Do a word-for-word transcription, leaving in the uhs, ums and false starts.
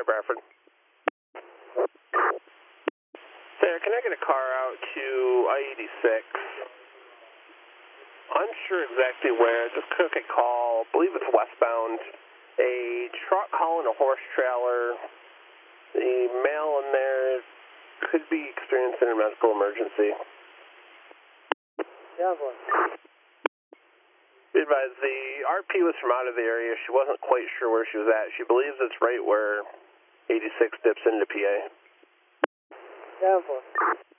Sarah Bradford. Sarah, can I get a car out to I eighty-six? Unsure exactly where, just took a call, I believe it's westbound. A truck hauling a horse trailer. The male in there could be experiencing a medical emergency. Yeah, boy. Be advised, the R P was from out of the area. She wasn't quite sure where she was at. She believes it's right where eighty-six dips into P A. Yeah, boy.